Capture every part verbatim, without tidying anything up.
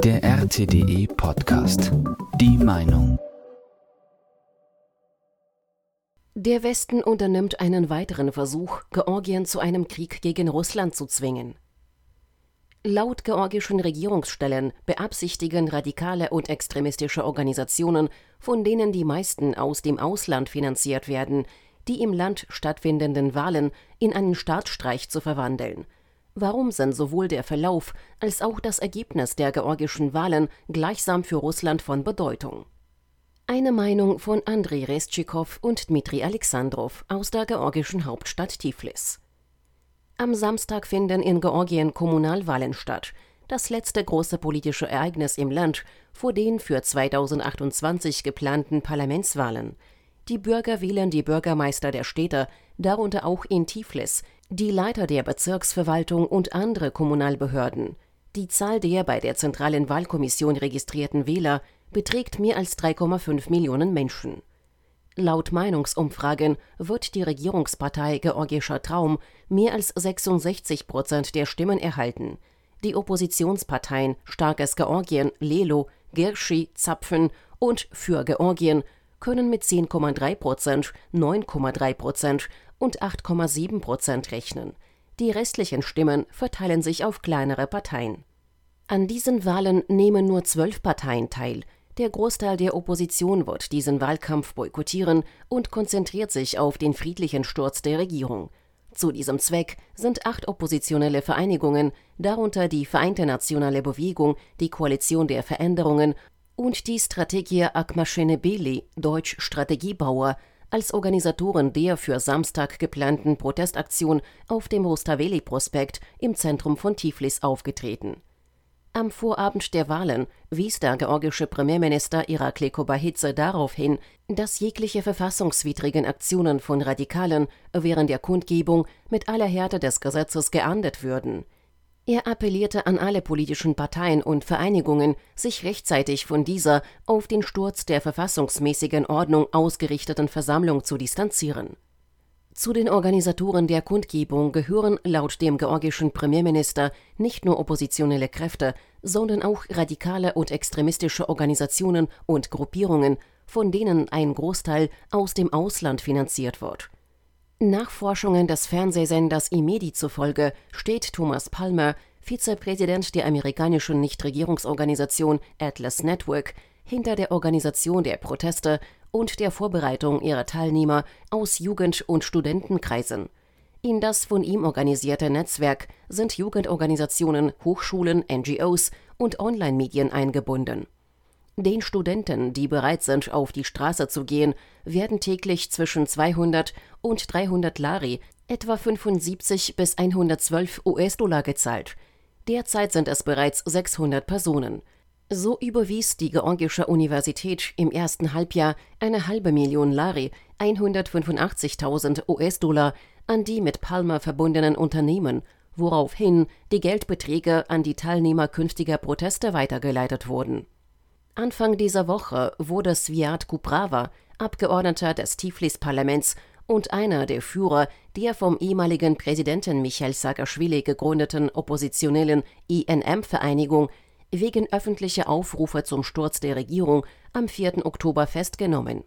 Der R T D E-Podcast. Die Meinung. Der Westen unternimmt einen weiteren Versuch, Georgien zu einem Krieg gegen Russland zu zwingen. Laut georgischen Regierungsstellen beabsichtigen radikale und extremistische Organisationen, von denen die meisten aus dem Ausland finanziert werden, die im Land stattfindenden Wahlen in einen Staatsstreich zu verwandeln. Warum sind sowohl der Verlauf als auch das Ergebnis der georgischen Wahlen gleichsam für Russland von Bedeutung? Eine Meinung von Andrei Restschikow und Dmitri Alexandrow aus der georgischen Hauptstadt Tiflis. Am Samstag finden in Georgien Kommunalwahlen statt, das letzte große politische Ereignis im Land vor den für zweitausendachtundzwanzig geplanten Parlamentswahlen. Die Bürger wählen die Bürgermeister der Städte, darunter auch in Tiflis, die Leiter der Bezirksverwaltung und andere Kommunalbehörden. Die Zahl der bei der Zentralen Wahlkommission registrierten Wähler beträgt mehr als drei Komma fünf Millionen Menschen. Laut Meinungsumfragen wird die Regierungspartei Georgischer Traum mehr als sechsundsechzig Prozent der Stimmen erhalten. Die Oppositionsparteien Starkes Georgien, Lelo, Gershi, Zapfen und Für Georgien können mit zehn Komma drei Prozent, neun Komma drei Prozent und acht Komma sieben Prozent rechnen. Die restlichen Stimmen verteilen sich auf kleinere Parteien. An diesen Wahlen nehmen nur zwölf Parteien teil. Der Großteil der Opposition wird diesen Wahlkampf boykottieren und konzentriert sich auf den friedlichen Sturz der Regierung. Zu diesem Zweck sind acht oppositionelle Vereinigungen, darunter die Vereinte Nationale Bewegung, die Koalition der Veränderungen und die Strategia Akmaschenebeli, deutsch Strategiebauer, als Organisatoren der für Samstag geplanten Protestaktion auf dem Rustaveli-Prospekt im Zentrum von Tiflis aufgetreten. Am Vorabend der Wahlen wies der georgische Premierminister Irakli Kobahidze darauf hin, dass jegliche verfassungswidrigen Aktionen von Radikalen während der Kundgebung mit aller Härte des Gesetzes geahndet würden. Er appellierte an alle politischen Parteien und Vereinigungen, sich rechtzeitig von dieser auf den Sturz der verfassungsmäßigen Ordnung ausgerichteten Versammlung zu distanzieren. Zu den Organisatoren der Kundgebung gehören laut dem georgischen Premierminister nicht nur oppositionelle Kräfte, sondern auch radikale und extremistische Organisationen und Gruppierungen, von denen ein Großteil aus dem Ausland finanziert wird. Nachforschungen des Fernsehsenders Imedi zufolge steht Thomas Palmer, Vizepräsident der amerikanischen Nichtregierungsorganisation Atlas Network, hinter der Organisation der Proteste und der Vorbereitung ihrer Teilnehmer aus Jugend- und Studentenkreisen. In das von ihm organisierte Netzwerk sind Jugendorganisationen, Hochschulen, N G Os und Online-Medien eingebunden. Den Studenten, die bereit sind, auf die Straße zu gehen, werden täglich zwischen zweihundert und dreihundert Lari, etwa fünfundsiebzig bis hundertzwölf U S-Dollar gezahlt. Derzeit sind es bereits sechshundert Personen. So überwies die Georgische Universität im ersten Halbjahr eine halbe Million Lari, hundertfünfundachtzigtausend U S-Dollar, an die mit Palmer verbundenen Unternehmen, woraufhin die Geldbeträge an die Teilnehmer künftiger Proteste weitergeleitet wurden. Anfang dieser Woche wurde Sviat Kuprava, Abgeordneter des Tiflis-Parlaments und einer der Führer der vom ehemaligen Präsidenten Michail Saakaschwili gegründeten oppositionellen I N M-Vereinigung, wegen öffentlicher Aufrufe zum Sturz der Regierung am vierten Oktober festgenommen.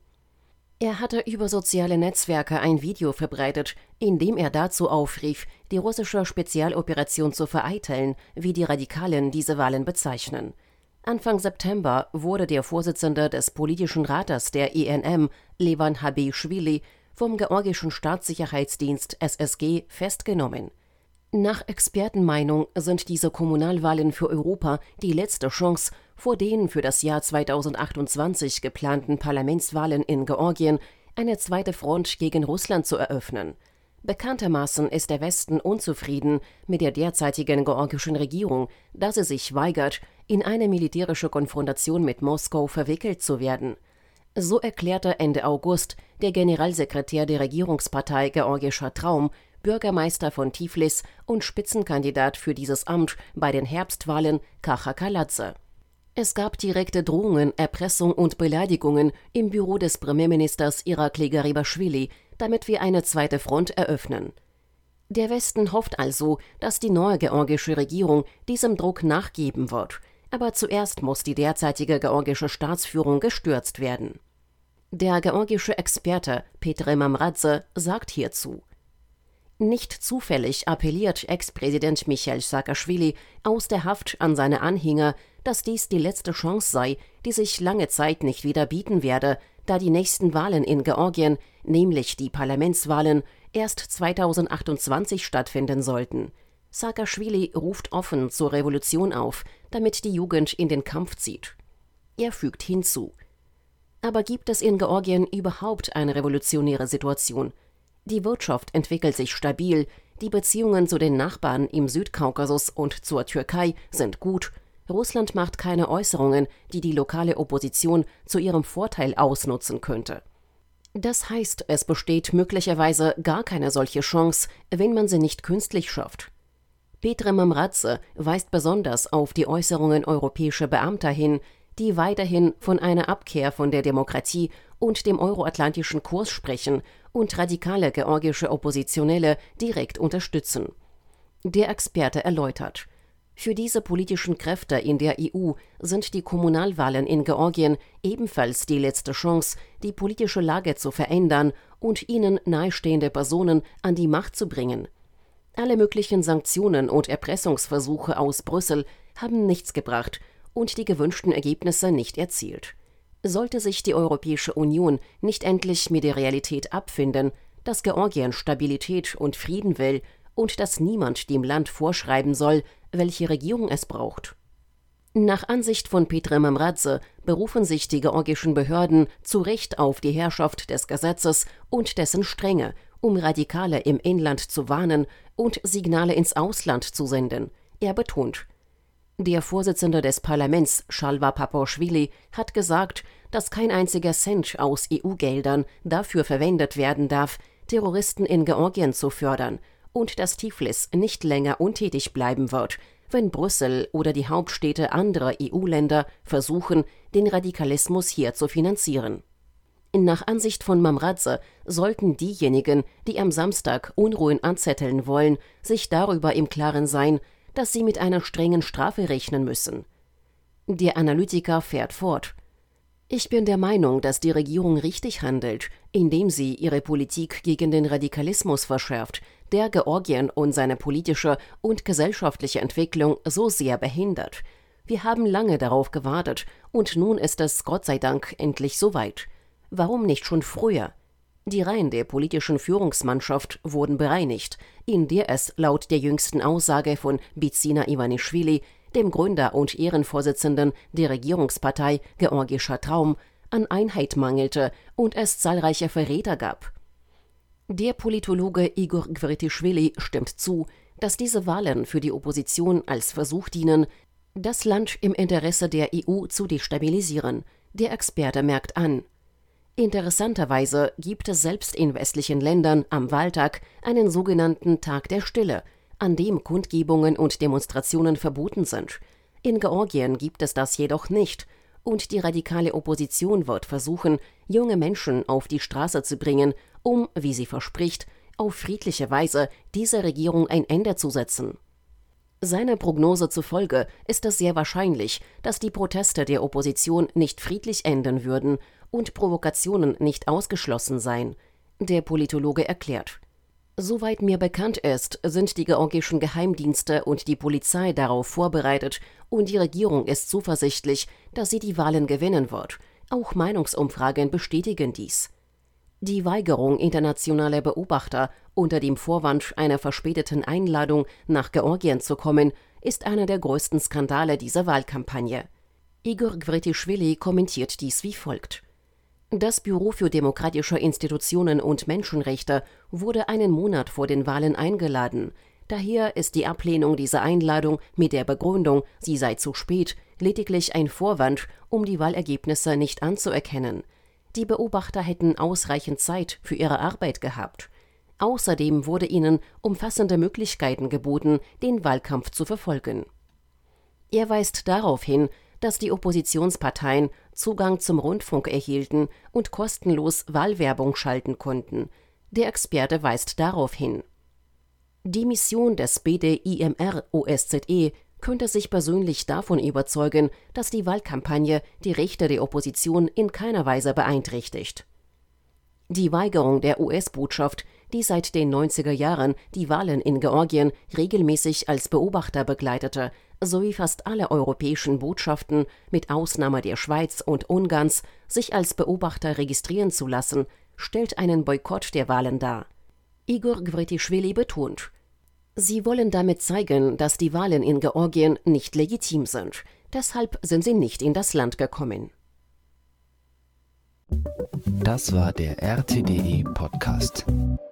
Er hatte über soziale Netzwerke ein Video verbreitet, in dem er dazu aufrief, die russische Spezialoperation zu vereiteln, wie die Radikalen diese Wahlen bezeichnen. Anfang September wurde der Vorsitzende des politischen Rates der I N M, Levan Habischwili, vom georgischen Staatssicherheitsdienst S S G festgenommen. Nach Expertenmeinung sind diese Kommunalwahlen für Europa die letzte Chance, vor den für das Jahr zweitausendachtundzwanzig geplanten Parlamentswahlen in Georgien eine zweite Front gegen Russland zu eröffnen. Bekanntermaßen ist der Westen unzufrieden mit der derzeitigen georgischen Regierung, da sie sich weigert, in eine militärische Konfrontation mit Moskau verwickelt zu werden. So erklärte Ende August der Generalsekretär der Regierungspartei Georgischer Traum, Bürgermeister von Tiflis und Spitzenkandidat für dieses Amt bei den Herbstwahlen, Kacha Kaladze. Es gab direkte Drohungen, Erpressung und Beleidigungen im Büro des Premierministers Irakli Garibashvili, damit wir eine zweite Front eröffnen. Der Westen hofft also, dass die neue georgische Regierung diesem Druck nachgeben wird. Aber zuerst muss die derzeitige georgische Staatsführung gestürzt werden. Der georgische Experte Petr Mamradze sagt hierzu: Nicht zufällig appelliert Ex-Präsident Michail Saakaschwili aus der Haft an seine Anhänger, dass dies die letzte Chance sei, die sich lange Zeit nicht wieder bieten werde, da die nächsten Wahlen in Georgien, nämlich die Parlamentswahlen, erst zweitausendachtundzwanzig stattfinden sollten. Saakaschwili ruft offen zur Revolution auf, damit die Jugend in den Kampf zieht. Er fügt hinzu: Aber gibt es in Georgien überhaupt eine revolutionäre Situation? Die Wirtschaft entwickelt sich stabil, die Beziehungen zu den Nachbarn im Südkaukasus und zur Türkei sind gut. Russland macht keine Äußerungen, die die lokale Opposition zu ihrem Vorteil ausnutzen könnte. Das heißt, es besteht möglicherweise gar keine solche Chance, wenn man sie nicht künstlich schafft. Petr Mamradze weist besonders auf die Äußerungen europäischer Beamter hin, die weiterhin von einer Abkehr von der Demokratie und dem euroatlantischen Kurs sprechen und radikale georgische Oppositionelle direkt unterstützen. Der Experte erläutert: Für diese politischen Kräfte in der E U sind die Kommunalwahlen in Georgien ebenfalls die letzte Chance, die politische Lage zu verändern und ihnen nahestehende Personen an die Macht zu bringen. Alle möglichen Sanktionen und Erpressungsversuche aus Brüssel haben nichts gebracht und die gewünschten Ergebnisse nicht erzielt. Sollte sich die Europäische Union nicht endlich mit der Realität abfinden, dass Georgien Stabilität und Frieden will und dass niemand dem Land vorschreiben soll, welche Regierung es braucht? Nach Ansicht von Petr Mamradze berufen sich die georgischen Behörden zu Recht auf die Herrschaft des Gesetzes und dessen Strenge, um Radikale im Inland zu warnen und Signale ins Ausland zu senden. Er betont: Der Vorsitzende des Parlaments, Shalva Papoashvili, hat gesagt, dass kein einziger Cent aus E U-Geldern dafür verwendet werden darf, Terroristen in Georgien zu fördern, und dass Tiflis nicht länger untätig bleiben wird, wenn Brüssel oder die Hauptstädte anderer E U-Länder versuchen, den Radikalismus hier zu finanzieren. Nach Ansicht von Mamradze sollten diejenigen, die am Samstag Unruhen anzetteln wollen, sich darüber im Klaren sein, dass sie mit einer strengen Strafe rechnen müssen. Der Analytiker fährt fort: Ich bin der Meinung, dass die Regierung richtig handelt, indem sie ihre Politik gegen den Radikalismus verschärft, der Georgien und seine politische und gesellschaftliche Entwicklung so sehr behindert. Wir haben lange darauf gewartet und nun ist es Gott sei Dank endlich soweit. Warum nicht schon früher? Die Reihen der politischen Führungsmannschaft wurden bereinigt, in der es laut der jüngsten Aussage von Bidzina Ivanischvili, dem Gründer und Ehrenvorsitzenden der Regierungspartei Georgischer Traum, an Einheit mangelte und es zahlreiche Verräter gab. Der Politologe Igor Gvritischvili stimmt zu, dass diese Wahlen für die Opposition als Versuch dienen, das Land im Interesse der E U zu destabilisieren. Der Experte merkt an: Interessanterweise gibt es selbst in westlichen Ländern am Wahltag einen sogenannten Tag der Stille, an dem Kundgebungen und Demonstrationen verboten sind. In Georgien gibt es das jedoch nicht, und die radikale Opposition wird versuchen, junge Menschen auf die Straße zu bringen, um, wie sie verspricht, auf friedliche Weise dieser Regierung ein Ende zu setzen. Seiner Prognose zufolge ist es sehr wahrscheinlich, dass die Proteste der Opposition nicht friedlich enden würden und Provokationen nicht ausgeschlossen seien. Der Politologe erklärt: Soweit mir bekannt ist, sind die georgischen Geheimdienste und die Polizei darauf vorbereitet und die Regierung ist zuversichtlich, dass sie die Wahlen gewinnen wird. Auch Meinungsumfragen bestätigen dies. Die Weigerung internationaler Beobachter unter dem Vorwand einer verspäteten Einladung nach Georgien zu kommen, ist einer der größten Skandale dieser Wahlkampagne. Igor Gvritischvili kommentiert dies wie folgt: Das Büro für demokratische Institutionen und Menschenrechte wurde einen Monat vor den Wahlen eingeladen. Daher ist die Ablehnung dieser Einladung mit der Begründung, sie sei zu spät, lediglich ein Vorwand, um die Wahlergebnisse nicht anzuerkennen. Die Beobachter hätten ausreichend Zeit für ihre Arbeit gehabt. Außerdem wurde ihnen umfassende Möglichkeiten geboten, den Wahlkampf zu verfolgen. Er weist darauf hin, dass die Oppositionsparteien Zugang zum Rundfunk erhielten und kostenlos Wahlwerbung schalten konnten. Der Experte weist darauf hin: Die Mission des B D I M R O S Z E könnte sich persönlich davon überzeugen, dass die Wahlkampagne die Rechte der Opposition in keiner Weise beeinträchtigt. Die Weigerung der U S-Botschaft, die seit den neunziger Jahren die Wahlen in Georgien regelmäßig als Beobachter begleitete, sowie fast alle europäischen Botschaften, mit Ausnahme der Schweiz und Ungarns, sich als Beobachter registrieren zu lassen, stellt einen Boykott der Wahlen dar. Igor Gvretischwili betont: Sie wollen damit zeigen, dass die Wahlen in Georgien nicht legitim sind. Deshalb sind sie nicht in das Land gekommen. Das war der R T D E Podcast.